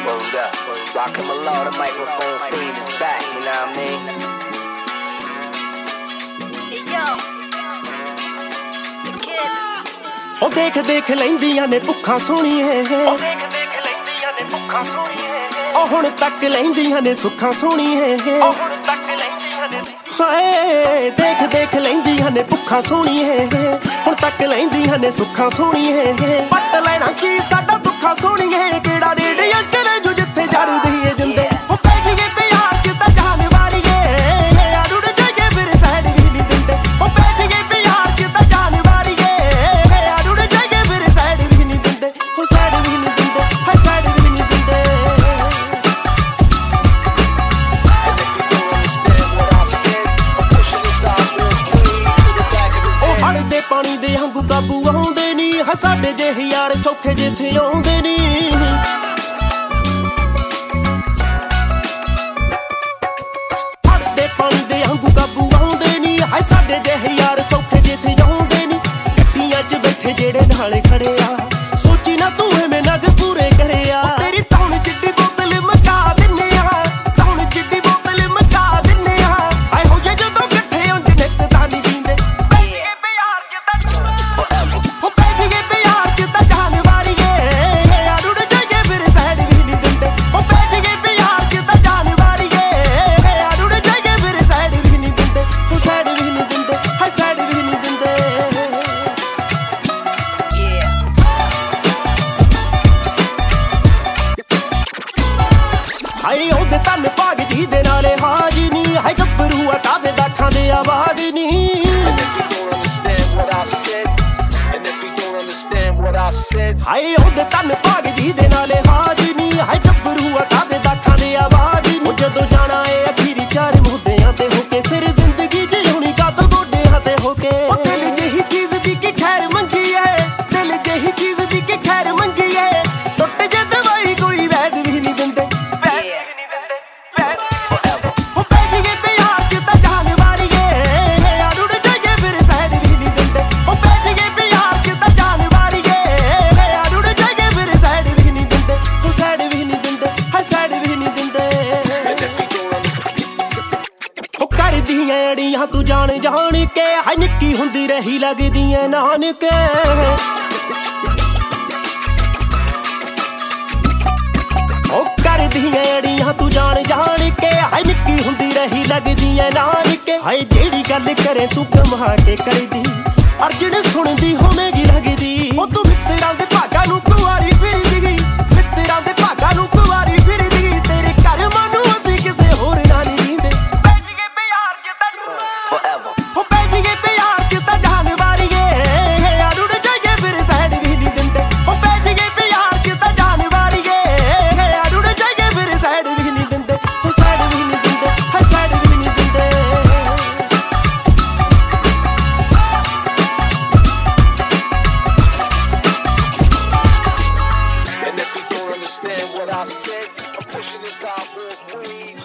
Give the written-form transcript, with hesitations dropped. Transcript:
Word up. Rockin' Malone, the microphone fiend is back, you know what I mean? Hey, yo. ਹੋ ਦੇਖ ਦੇਖ ਲੈਂਦੀਆਂ ਨੇ ਭੁੱਖਾਂ ਸੋਹਣੀਏ ਉਹ ਦੇਖ ਦੇਖ ਲੈਂਦੀਆਂ ਨੇ ਭੁੱਖਾਂ ਸੋਹਣੀਏ ਉਹ ਹੁਣ ਤੱਕ ਲੈਂਦੀਆਂ ਨੇ ਸੁੱਖਾਂ ਸੋਹਣੀਏ ਉਹ ਹੁਣ ਤੱਕ ਲੈਂਦੀਆਂ ਨੇ ਹਾਏ ਦੇਖ ਦੇਖ ਲੈਂਦੀਆਂ ਨੇ ਭੁੱਖਾਂ ਸੋਹਣੀਏ ਹੁਣ ਤੱਕ ਲੈਂਦੀਆਂ ਨੇ ਸੁੱਖਾਂ ਸੋਹਣੀਏ ਪੱਟ ਲੈਣਾ ਕੀ ਸਾਡਾ ਦੁੱਖਾਂ ਸੋਹਣੀਏ ਕਿਹੜਾ ਰੇਡੀਓ ਚਲੇ ਜੋ ਜਿੱਥੇ ਜਰਦੀ ਏ ਜਿੰਦੇ ਉਹ ਪੈ ਜੀਏ ਪਿਆਰ ਚ ਤਾਂ ਜਾਨ ਵਾਰੀਏ ਆੜੂ ਦੇ ਜਾਈਏ ਫਿਰ ਸਾਈਡ ਵੀ ਨਹੀਂ ਦਿੰਦੇ ਉਹ ਪੈ ਜੀਏ ਪਿਆਰ ਚ ਤਾਂ ਜਾਨ ਵਾਰੀਏ ਆੜੂ ਦੇ ਜਾਈਏ ਫਿਰ ਸਾਈਡ ਵੀ ਨਹੀਂ ਦਿੰਦੇ ਉਹ ਸਾਈਡ ਵੀ ਨਹੀਂ ਦਿੰਦੇ ਹਾਏ ਸਾਈਡ ਵੀ ਨਹੀਂ ਦਿੰਦੇ ਹੜਦੇ ਪਾਣੀ ਦੇ ਵਾਂਗੂ ਕਾਬੂ ਆਉਂਦੇ ਨੀ ਹੈ ਸਾਡੇ ਜਿਹੇ ਯਾਰ ਸੌਖੇ ਜਿੱਥੇ ਆਉਂਦੇ ਨੀ ਹੜਦੇ ਪਾਣੀ ਦੇ ਵਾਂਗੂ ਕਾਬੂ ਆਉਂਦੇ ਨੀ ਹੈ ਸਾਡੇ ਜਿਹੇ ਯਾਰ ਸੌਖੇ ਜਿੱਥੇ ਆਉਂਦੇ ਨੀ ਗੱਡੀਆਂ 'ਚ ਬੈਠੇ ਜਿਹੜੇ ਨਾਲ ਖੜੇ ਆ ਸੋਚੀ ਨਾ ਤੂੰ ਐਵੇਂ ਨਗ ਪੂਰੇ ਕਰਿਆ ਤੇਰੀ ਤੌਣ ਚਿੱਟੀ ਬੋਤਲ ਮਕਾ ਦਿੰਨੇ ਆ ਤੌਣ ਚਿੱਟੀ ਬੋਤਲ ਮਕਾ ਦਿੰਨੇ ਆ ਆਏ ਹੋ ਜੇ ਜਦੋਂ ਇਕੱਠੇ ਉਂਝ ਨਿੱਤ ਤਾਂ ਨਹੀਂ ਪੀਂਦੇ ਹਾਏ ਉਹਦੇ ਤਨ ਭਾਗ ਜੀ ਦੇ ਨਾਲੇ ਹਾਜੀ ਨੀ ਹਾਏ ਗੱਭਰੂ ਆ ਕਾਦੇ ਦਾਖਾਂ ਦੇ ਆਵਾਜ਼ ਨੀ ਹਾਏ ਉਹਦੇ ਤਨ ਭਾਗ ਜੀ ਦੇ ਨਾਲੇ ਹਾਜੀ ਨੀ ਹਾਏ ਗੱਭਰੂ ਆ ਕਾਦੇ ਦਾਖਾਂ ਦੇ ਆਵਾਜ਼ ਨੀ ਜਦੋਂ ਜਾਣਾ ਏ ਅਖੀਰੀ ਚਾਰ ਮੁੱਦਿਆਂ ਤੇ ਹੋ ਕੇ ਫਿਰ ਜ਼ਿੰਦਗੀ ਜਿਉਣੀ ਕਾਦੋਂ ਗੋਡਿਆਂ ਤੇ ਹੋ ਕੇ ਉਹ ਦਿਲ ਜਿਹੀ ਚੀਜ਼ ਦੀ ਕੀ ਖੈਰ ਮੰਗੀ ਏ ਦਿਲ ਜਿਹੀ ਚੀਜ਼ ਦੀ ਕੀ ਖੈਰ ਮੰਗੀ ਏ ਟੁੱਟ ਜੇ ਦਵਾਈ ਕੋਈ ਵੈਦ ਵੀ ਨਹੀਂ ਦਿੰਦੇ ਅੜੀਆਂ ਤੂੰ ਜਾਣ ਜਾਣ ਕੇ ਹਾਏ ਨਿੱਕੀ ਹੁੰਦੀ ਰਹੀ ਲੱਗਦੀਆਂ ਨਾਨਕੇ ਉਹ ਕਰਦੀਆਂ ਅੜੀਆਂ ਤੂੰ ਜਾਣ ਜਾਣ ਕੇ ਹਾਏ ਨਿੱਕੀ ਹੁੰਦੀ ਰਹੀ ਲੱਗਦੀਆਂ ਨਾਨਕੇ ਹਾਏ ਜਿਹੜੀ ਗੱਲ ਕਰੇ ਤੂੰ ਕਮਾ ਕੇ ਕਰਦੀ ਅਰਜਣ ਸੁਣਦੀ ਹੋਵੇਗੀ ਲੱਗਦੀ ਉਹ ਤੂੰ ਮਿੱਤਰਾਂ ਦੇ ਭਾਗਾਂ ਨੂੰ ਕੁਵਾਰੀ ਫਿਰਦੀ ਗਈ ਮਿੱਤਰਾਂ ਦੇ ਭਾਗਾਂ ਨੂੰ ਕੁਵਾਰੀ ਫਿਰਦੀ ਗਈ ਤੇਰੇ ਘਰ ਮਾਨੂੰ ਅਸੀਂ ਕਿਸੇ ਹੋਰ ਨਾਲ ਨਹੀਂ ਰਹਿੰਦੇ ਉਹ ਪੈ ਜੀਏ ਪਿਆਰ ਚ ਤਾਂ ਜਾਨ ਵਾਰੀਏ ਆੜੂ ਦੇ ਜਾਈਏ ਫਿਰ ਸਾਈਡ ਵੀ ਨਹੀਂ ਦਿੰਦੇ ਉਹ ਪੈ ਜੀਏ ਪਿਆਰ ਚ ਤਾਂ ਜਾਨ ਵਾਰੀਏ ਆੜੂ ਦੇ ਜਾਈਏ ਫਿਰ ਸਾਈਡ ਵੀ ਨਹੀਂ ਦਿੰਦੇ ਉਹ ਸਾਈਡ ਵੀ ਨਹੀਂ ਦਿੰਦੇ ਹਾਏ ਸਾਈਡ ਵੀ ਨਹੀਂ ਦਿੰਦੇ And if you don't understand what I said, I'm pushing this out with weed.